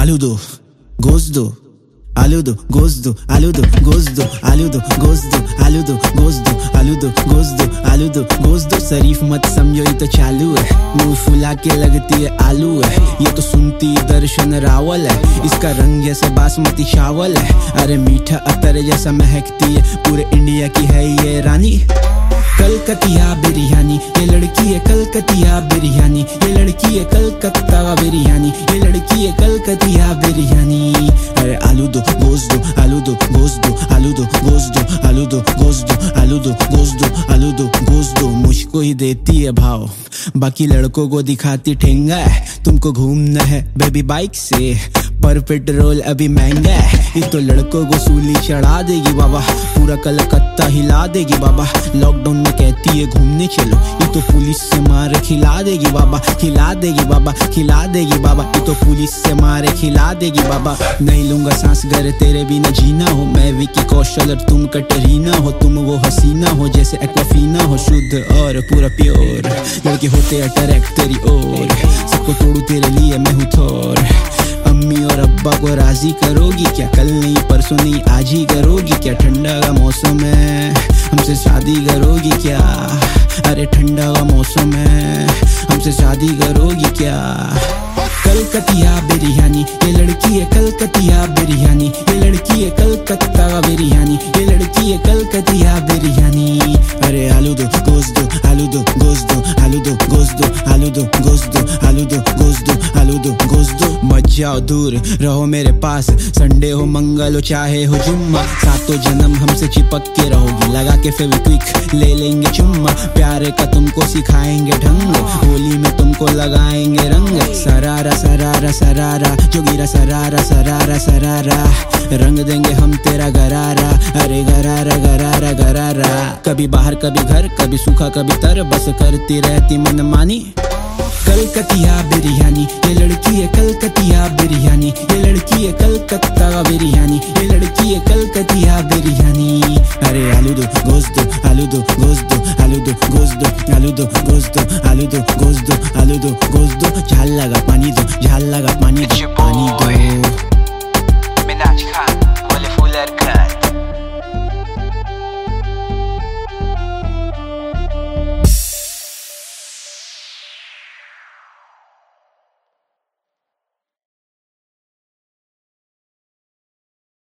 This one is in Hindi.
आलू दो गोश्त दो, आलू दो गोश्त दो, आलू दो गोश्त दो, आलू दो गोश्त दो, आलू दो गोश्त दो, आलू दो गोश्त दो, आलू दो गोश्त दो। शरीफ मत समझो ये तो चालू है, मुंह फुला के लगती है आलू है। ये तो सुनती दर्शन रावल है, इसका रंग जैसा बासमती चावल है। अरे मीठा अतर जैसा महकती है, पूरे इंडिया की है ये रानी। कलकतिया बिरयानी, ये लड़की है कलकतिया बिरयानी, ये लड़की है कलकत्ता बिरयानी, ये लड़की है कलकतिया बिरयानी। अरे आलू दो गोश्त दो, आलू दो गोश्त दो, आलू दो गोश्त दो, आलू दो गोश्त दो, आलू दो गोश्त दो, आलू दो गोश्त दो। मुझको ही देती है भाव, बाकी लड़कों को दिखाती ठेंगा है। तुमको घूमना है बेबी बाइक से, पर पेट्रोल अभी महंगा है। ये तो लड़कों को सूली चढ़ा देगी बाबा, पूरा कलकत्ता हिला देगी बाबा। लॉकडाउन में कहती है घूमने चलो, ये तो पुलिस से मार खिला देगी बाबा, खिला देगी बाबा, खिला देगी बाबा। ये तो पुलिस से मारे खिला देगी बाबा। नहीं लूंगा सांस घर तेरे बिना जीना हो, मैं विकी कौशल और तुम कटरीना हो। तुम वो हसीना हो जैसे एक्वाफीना हो, शुद्ध और पूरा प्योर। लड़के होते अट्रैक्ट तेरी ओर, सबको तोड़ू तेरे लिए मैं हूँ थोर। अम्मी और अब्बा को राजी करोगी क्या, कल नहीं परसों नहीं आज ही करोगी क्या। ठंडा का मौसम है हमसे शादी करोगी क्या, अरे ठंडा का मौसम है हमसे शादी करोगी क्या। कलकतिया बिरयानी, ये लड़की है कलकतिया बिरयानी, ये लड़की है कलकत्ता बिरयानी, ये लड़की है कलकतिया बिरयानी। अरे आलू दो गोश्त दो, आलू दो गोश्त दो, आलू दो गोश्त दो, आलू दो गोश्त दो, आलू दो गोश्त दो, आलू दो गोश्त दो। मत जाओ दूर रहो मेरे पास, संडे हो मंगल हो चाहे हो जुम्मा, सातों जन्म हमसे चिपक के रहोगी। लगा के फेविक्विक ले लेंगे चुम्मा, प्यार का तुमको सिखाएंगे ढंग, होली में तुमको लगाएंगे रंग। सरारा सरारा सरारा जोगिरा सरारा सरारा सरारा, रंग देंगे हम तेरा गरारा, अरे गरारा गरारा गरारा। कभी बाहर कभी घर, कभी सूखा कभी तर, बस करती रहती मनमानी। कलकतिया बिरयानी, ये लड़की है कलकतिया बिरयानी, ये लड़की है कलकत्ता बिरयानी, ये लड़की है कलकतिया बिरयानी। अरे आलू दो गोश्त दो, आलू दो गोश्त दो, आलू दो गोश्त दो, आलू दो गोश्त दो, आलू दो गोश्त दो, आलू दो गोश्त दो। झाल लगा पानी दो, झाल लगा पानी दो, पानी दो।